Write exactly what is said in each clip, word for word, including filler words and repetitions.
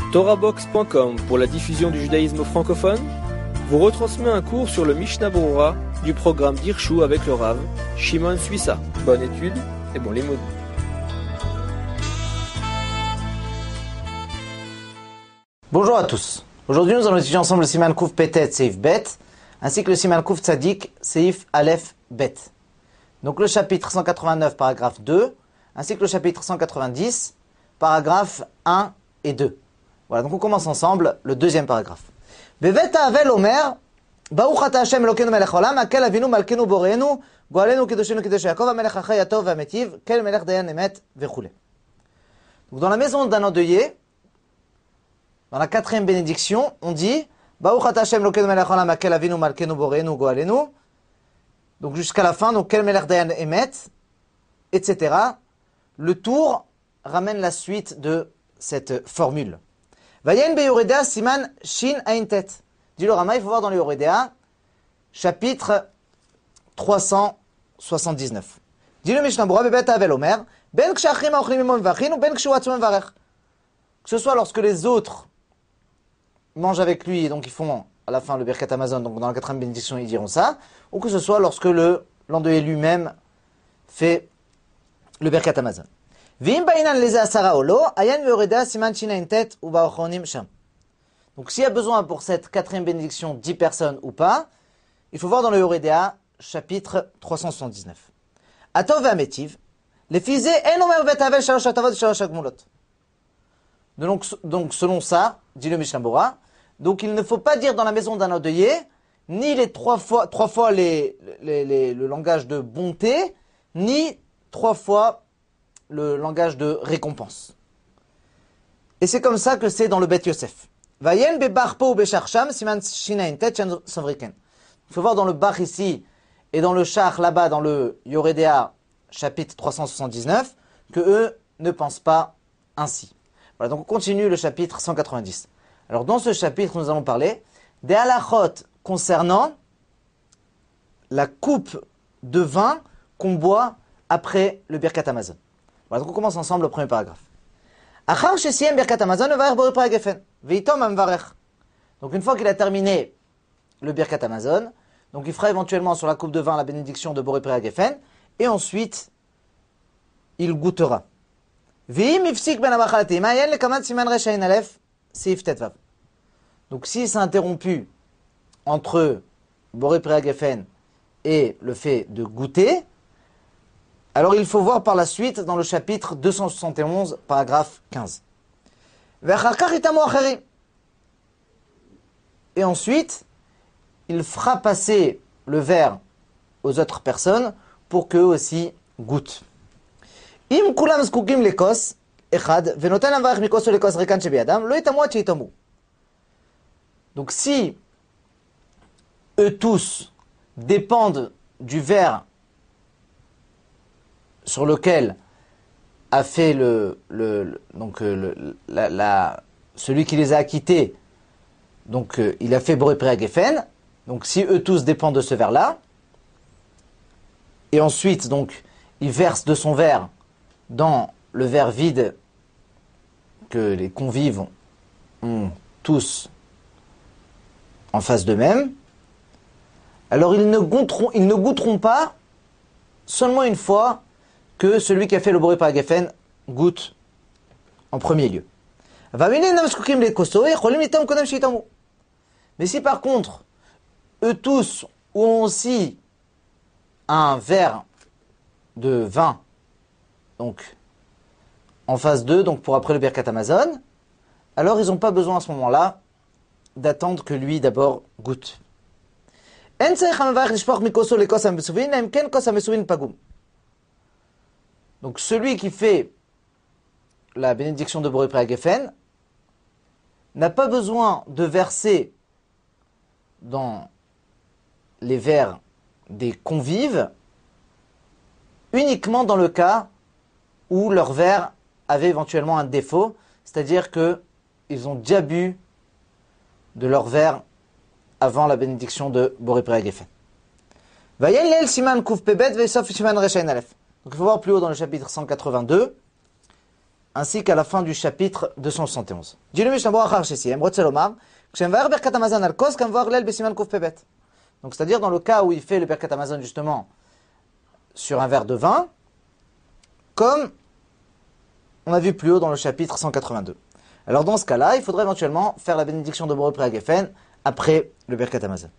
Torahbox point com pour la diffusion du judaïsme francophone vous retransmet un cours sur le Mishnah Berurah du programme d'Hirshu avec le Rav Shimon Suissa. Bonne étude et bon limoud. Bonjour à tous. Aujourd'hui, nous allons étudier ensemble le Siman Kouf Petet Seif Bet, ainsi que le Siman Kouf Tzadik Seif Aleph Bet. Donc le chapitre cent quatre-vingt-neuf, paragraphe deux, ainsi que le chapitre cent quatre-vingt-dix, paragraphes un et deux. Voilà, donc on commence ensemble le deuxième paragraphe. Bevet Havel Omer, Baruch Ata Hashem Elokeinu Melech Olam, Akel Avinu Malkeinu Boreenu, Goalenu Kedoshenu Kedosh Yaakov, Amelech Achai Atov Vametiv, Kel Melech Dayan Emet, Vechule. Donc dans la maison d'un endeuillé, dans la quatrième bénédiction, on dit Baruch Ata Hashem Elokeinu Melech Olam, Akel Avinu Malkeinu Boreenu, Goalenu. Donc jusqu'à la fin, donc Kel Melech Dayan Emet, et cetera. Le tour ramène la suite de cette formule. Vayen be Yoredea siman shin ain tet. Dit le Rama, il faut voir dans le Yoredea, chapitre trois cent soixante-dix-neuf. Dit le Mishnah Berurah bebet Havel Omer, ben kshachrim aochlim imon vachin ou ben kshu atzmem varech. Que ce soit lorsque les autres mangent avec lui, et donc ils font à la fin le Birkat Hamazon, donc dans la quatrième bénédiction ils diront ça, ou que ce soit lorsque le l'endeuillé lui-même fait le Birkat Hamazon. Donc s'il y a besoin pour cette quatrième bénédiction dix personnes ou pas, il faut voir dans le Yoredea, chapitre trois cent soixante-dix-neuf. Atov ve'ametiv, les fisé en omer bet havel shalosh atavot shalosh agmulot. Donc, donc selon ça, dit le Mishnah Berurah, donc il ne faut pas dire dans la maison d'un endeuillé, ni les trois fois, trois fois les, les, les, le langage de bonté, ni trois fois le langage de récompense. Et c'est comme ça que c'est dans le Bet Yosef. Vayen bebarpo ou becharcham siman shinain tet shan savriken. Il faut voir dans le Bach ici et dans le Char là-bas dans le Yoredea chapitre trois cent soixante-dix-neuf que eux ne pensent pas ainsi. Voilà, donc on continue le chapitre cent quatre-vingt-dix. Alors dans ce chapitre nous allons parler des halachot concernant la coupe de vin qu'on boit après le Birkat Hamazon. Voilà, donc on commence ensemble le premier paragraphe. Donc une fois qu'il a terminé le Birkat Hamazon, donc il fera éventuellement sur la coupe de vin la bénédiction de Boré Prea Geffen, et ensuite il goûtera. Donc s'il s'est interrompu entre Boré Prea Geffen et le fait de goûter, alors il faut voir par la suite dans le chapitre deux cent soixante et onze, paragraphe quinze. Et ensuite, il fera passer le verre aux autres personnes pour qu'eux aussi goûtent. Donc si eux tous dépendent du verre sur lequel a fait le, le, le donc le, la, la, celui qui les a acquittés, donc euh, il a fait Boré Prea Geffen, donc si eux tous dépendent de ce verre-là, et ensuite donc il verse de son verre dans le verre vide que les convives ont, ont tous en face d'eux-mêmes, alors ils ne goûteront, ils ne goûteront pas seulement une fois que celui qui a fait le Boré Prea Geffen goûte en premier lieu. Mais si par contre, eux tous ont aussi un verre de vin, donc en face d'eux, donc pour après le Birkat Hamazon, alors ils n'ont pas besoin à ce moment-là d'attendre que lui d'abord goûte. Donc celui qui fait la bénédiction de Boré Prea Geffen n'a pas besoin de verser dans les verres des convives uniquement dans le cas où leur verre avait éventuellement un défaut, c'est-à-dire qu'ils ont déjà bu de leur verre avant la bénédiction de Boré Prea Geffen. Vayel siman kuf pebet vesof siman reshain alef. Donc il faut voir plus haut dans le chapitre cent quatre-vingt-deux, ainsi qu'à la fin du chapitre deux cent soixante et onze. Dit le Mishnah Berurah Achar Shesiyem, Rotzel Omar, Kshem Vaer Birkat Hamazon al Kos, Kam Voir Lel Besiman Kuf Pebet. Donc c'est-à-dire dans le cas où il fait le Birkat Hamazon justement sur un verre de vin, comme on a vu plus haut dans le chapitre cent quatre-vingt-deux. Alors dans ce cas-là, il faudrait éventuellement faire la bénédiction de Boré Pri Hagefen après le Birkat Hamazon.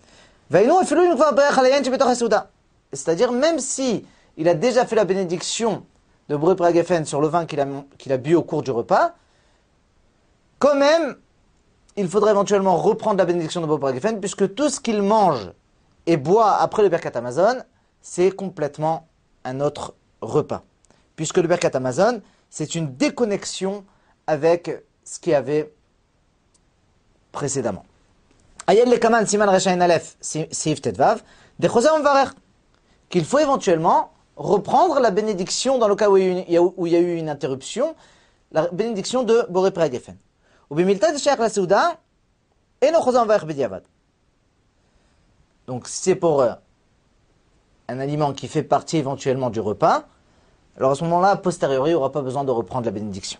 C'est-à-dire même si il a déjà fait la bénédiction de Boré Pri Hagefen sur le vin qu'il a, qu'il a bu au cours du repas, quand même, il faudrait éventuellement reprendre la bénédiction de Boré Pri Hagefen, puisque tout ce qu'il mange et boit après le Birkat Hamazon, c'est complètement un autre repas. Puisque le Birkat Hamazon, c'est une déconnexion avec ce qu'il y avait précédemment. Ayel le Kaman Siman Reshain Aleph Sif Tetvav Dechoser Mvarer, qu'il faut éventuellement reprendre la bénédiction dans le cas où il y a eu, où il y a eu une interruption, la bénédiction de Boré Pri Hagefen. Ou bimilta de Sheikh la Souda et no Choser Mvarer Bediavad. Donc si c'est pour euh, un aliment qui fait partie éventuellement du repas, alors à ce moment-là, a posteriori, il n'y aura pas besoin de reprendre la bénédiction.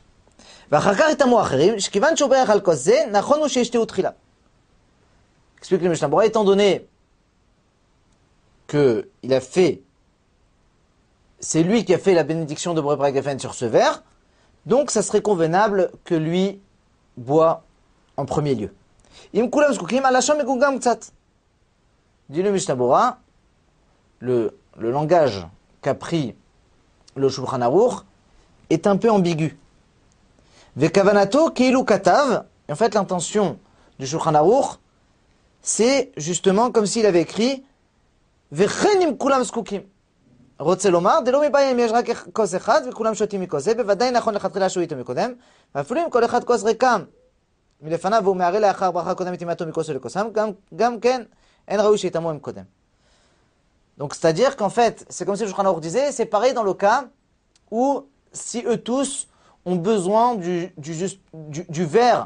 Explique le Mishnah Berurah, étant donné qu'il a fait, c'est lui qui a fait la bénédiction de Boré Pri Hagefen sur ce verre, donc ça serait convenable que lui boit en premier lieu. Dit le Mishnah Berurah, le, le langage qu'a pris le Shulchan Aruch est un peu ambigu. Vekavanato keilu katav, en fait l'intention du Shulchan Aruch, c'est justement comme s'il avait écrit Vechenim kulam skukim. Rotzel Omar, delo mibayim yesh rak kos echad vekulam shotim mikos ze, bevadai nachon lechatchila shu ito mikodem, ואפילו אם כל אחד כוס ריקם מלפניו והוא מערה לאחר ברכה קודמת טמאתו מכוס לכוסם, גם, גם כן אין ראוי שיטמאו עם קודם. Donc c'est-à-dire qu'en fait, c'est comme si le Shulchan Aruch disait, c'est pareil dans le cas où si eux tous ont besoin du, du, juste, du, du verre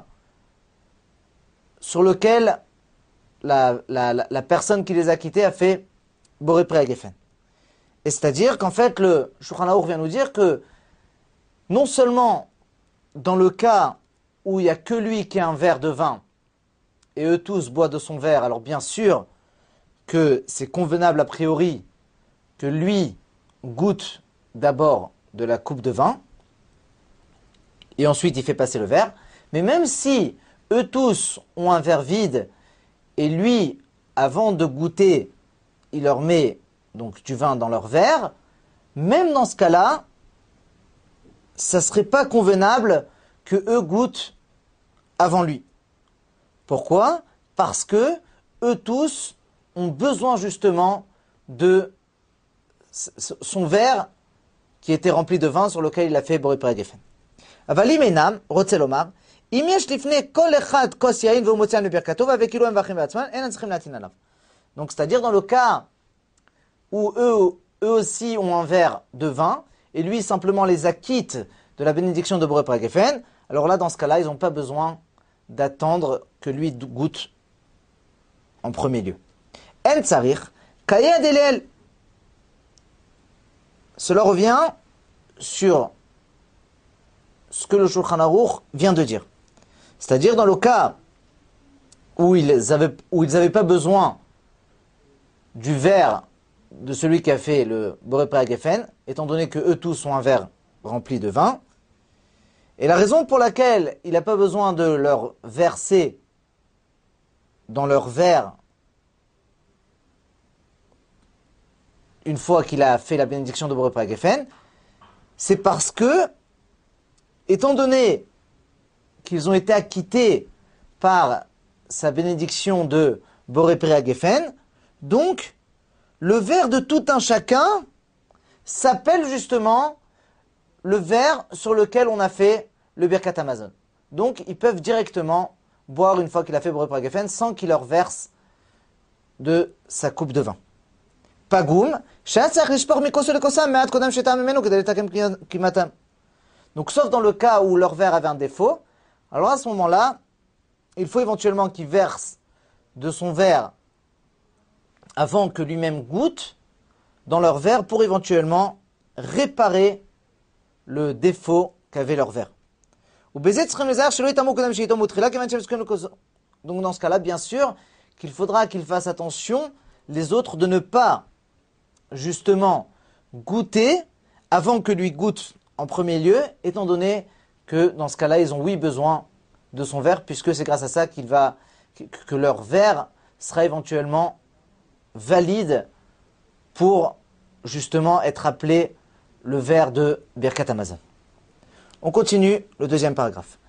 sur lequel la, la, la, la personne qui les a quittés a fait Boré Pri Hagefen. Et c'est-à-dire qu'en fait, le Shulchan Aruch vient nous dire que non seulement dans le cas où il n'y a que lui qui a un verre de vin et eux tous boivent de son verre, alors bien sûr que c'est convenable a priori que lui goûte d'abord de la coupe de vin et ensuite il fait passer le verre. Mais même si eux tous ont un verre vide et lui, avant de goûter, il leur met donc du vin dans leur verre, même dans ce cas-là, ça ne serait pas convenable que eux goûtent avant lui. Pourquoi ? Parce que eux tous ont besoin justement de son verre qui était rempli de vin sur lequel il a fait Boré Pri Hagefen. Avali menam, Rotzel Omar, im yesh lifnei kol echad kos yain vehu motzian lebirkato va'vekilu hem vachim be'atzman, en tzrichim latin alav. Donc c'est-à-dire dans le cas où eux, eux aussi ont un verre de vin et lui simplement les acquitte de la bénédiction de Boré Pri Hagefen, alors là dans ce cas-là ils n'ont pas besoin d'attendre que lui goûte en premier lieu. En tsarich kayed elel. Cela revient sur ce que le Shulchan Aruch vient de dire. C'est-à-dire dans le cas où ils avaient, où ils n'avaient pas besoin du verre de celui qui a fait le Boré Pri Hagefen, étant donné que eux tous ont un verre rempli de vin. Et la raison pour laquelle il n'a pas besoin de leur verser dans leur verre une fois qu'il a fait la bénédiction de Boré Pri Hagefen, c'est parce que, étant donné qu'ils ont été acquittés par sa bénédiction de Boré Pri Hagefen, donc le verre de tout un chacun s'appelle justement le verre sur lequel on a fait le Birkat Hamazon. Donc ils peuvent directement boire une fois qu'il a fait Boré Pri Hagefen sans qu'il leur verse de sa coupe de vin. Pagoum, donc sauf dans le cas où leur verre avait un défaut, alors à ce moment-là, il faut éventuellement qu'il verse de son verre avant que lui-même goûte dans leur verre pour éventuellement réparer le défaut qu'avait leur verre. Donc dans ce cas-là, bien sûr, qu'il faudra qu'ils fassent attention, les autres, de ne pas, justement, goûter avant que lui goûte en premier lieu, étant donné que dans ce cas-là, ils ont oui besoin de son verre, puisque c'est grâce à ça qu'il va, que leur verre sera éventuellement valide pour, justement, être appelé le verre de Birkat Hamazon. On continue le deuxième paragraphe.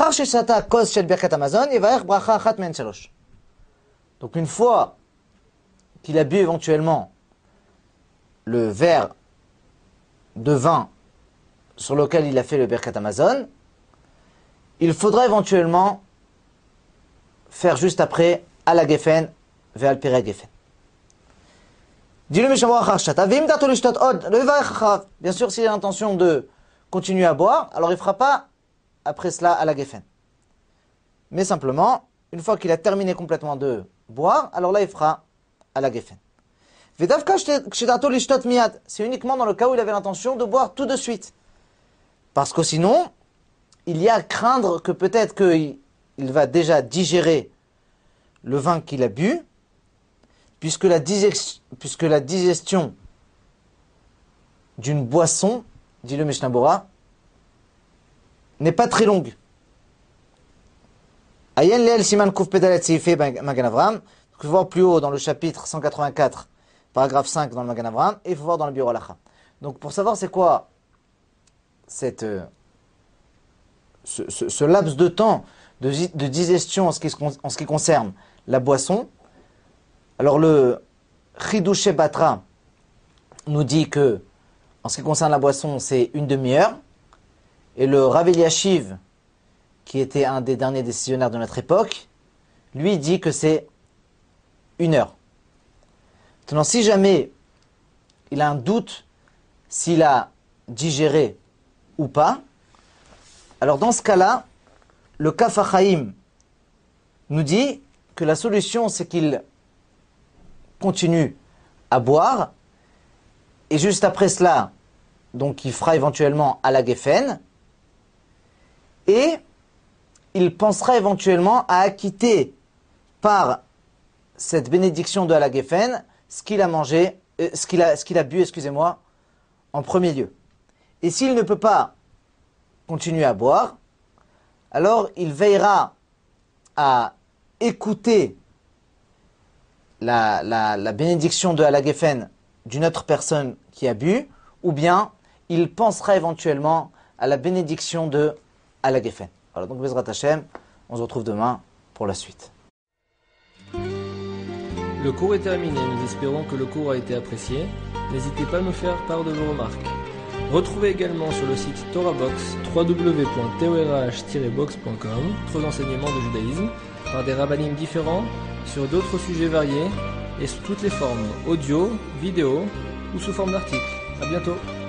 Donc une fois qu'il a bu éventuellement le verre de vin sur lequel il a fait le Birkat Hamazon, il faudra éventuellement faire juste après à la Geffen ve'al Pirei Geffen. Bien sûr, s'il a l'intention de continuer à boire, alors il ne fera pas après cela à la Geffen. Mais simplement, une fois qu'il a terminé complètement de boire, alors là il fera à la Geffen. C'est uniquement dans le cas où il avait l'intention de boire tout de suite. Parce que sinon, il y a à craindre que peut-être qu'il il va déjà digérer le vin qu'il a bu, puisque la, digest, puisque la digestion d'une boisson, dit le Mishnah Bora, n'est pas très longue. Ayen leel siman kuf pedalet seifé Magen Avraham. Il faut voir plus haut dans le chapitre cent quatre-vingt-quatre, paragraphe cinq dans le Magen Avraham, et il faut voir dans le Biur Halacha. Donc pour savoir c'est quoi cette, euh, ce, ce, ce laps de temps de, de digestion en ce, qui, en ce qui concerne la boisson, alors le Chidouché Batra nous dit que en ce qui concerne la boisson, c'est une demi-heure. Et le Rav Eliashiv, qui était un des derniers décisionnaires de notre époque, lui dit que c'est une heure. Maintenant, si jamais il a un doute s'il a digéré ou pas, alors dans ce cas-là, le Kaf HaChaim nous dit que la solution, c'est qu'il continue à boire, et juste après cela, donc il fera éventuellement à la Geffen, et il pensera éventuellement à acquitter par cette bénédiction de la Geffen ce qu'il a mangé, euh, ce qu'il a, ce qu'il a bu, excusez-moi, en premier lieu. Et s'il ne peut pas continuer à boire, alors il veillera à écouter la, la, la bénédiction de la Geffen d'une autre personne qui a bu, ou bien il pensera éventuellement à la bénédiction de à la Geffen. Voilà, donc Bezrat Hashem, on se retrouve demain pour la suite. Le cours est terminé, nous espérons que le cours a été apprécié. N'hésitez pas à nous faire part de vos remarques. Retrouvez également sur le site TorahBox w w w point torah tiret box point com d'autres enseignements de judaïsme par des rabbinim différents sur d'autres sujets variés et sous toutes les formes audio, vidéo ou sous forme d'articles. À bientôt.